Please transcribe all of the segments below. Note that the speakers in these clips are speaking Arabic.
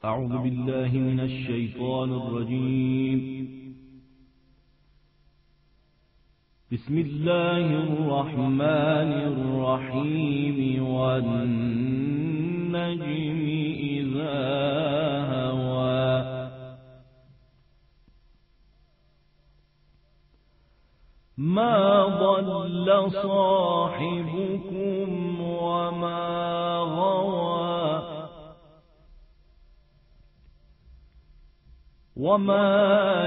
أعوذ بالله من الشيطان الرجيم. بسم الله الرحمن الرحيم. والنجم إذا هوى ما ضل صاحبكم وما غوى وما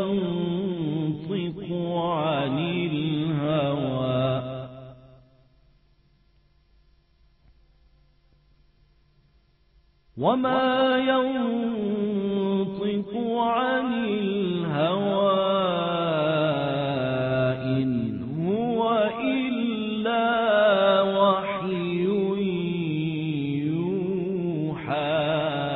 ينطق عن الهوى وما ينطق عن الهوى إن هو إلا وحي يوحى.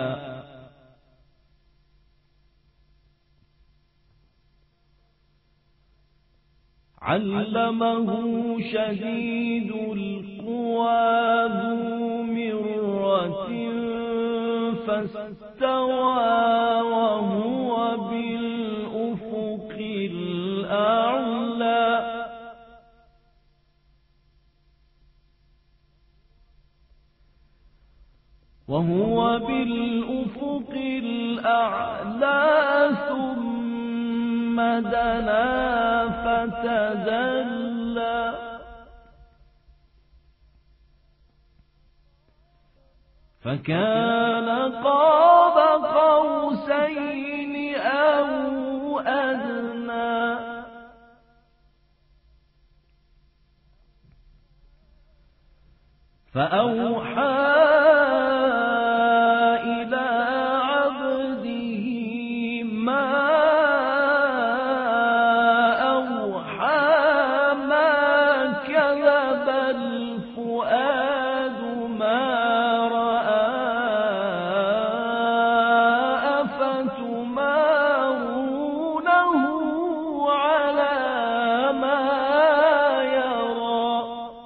علمه شديد القوى ذو مرة فاستوى وهو بالأفق الأعلى. وهو بالأفق الأعلى ثم دنا فتدلى فكان قاب قوسين أو أدنى. فأوحى إلى عبده ما أوحى. ما كذب الفؤاد ما رأى. أفتمارونه على ما يرى.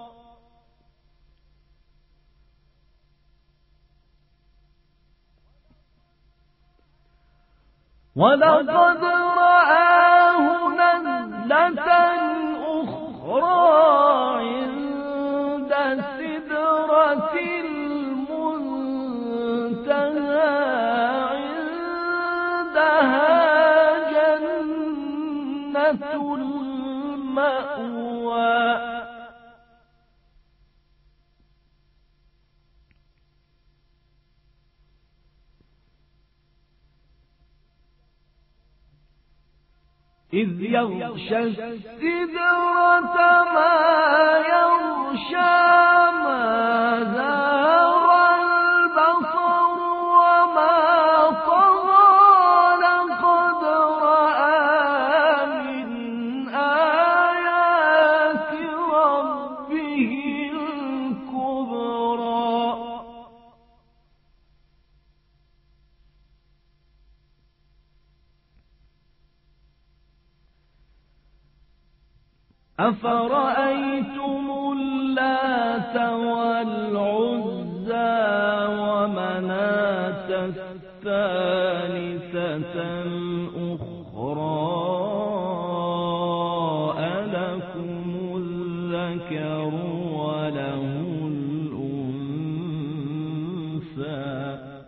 ولقد رآه نزلة أخرى عند سدرة المنتهى عندها جنة المأوى. إذ يغشى السدرة ما يغشى. ما زاغ البصر وما طغى. لقد رأى من آيات ربه الكبرى. أفرأيتم اللات والعزى ومناة الثالثة الأخرى ألكم الذكر وله الأنثى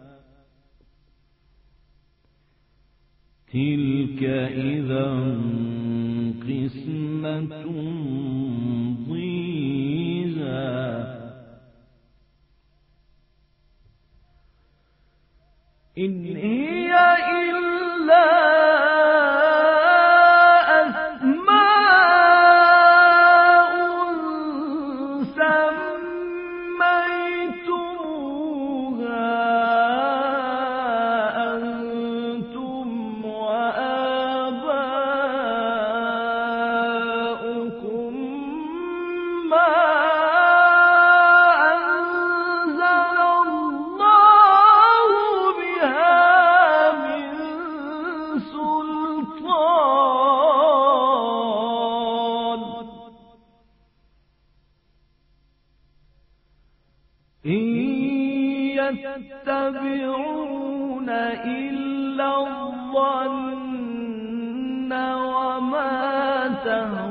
تلك إذا قسمة ضيزى. إن هي إلا أسماء سميتموها أنتم وآباؤكم ما أنزل الله بها من سلطان. إن يتبعون يتبعون إلا الظن وما تهوى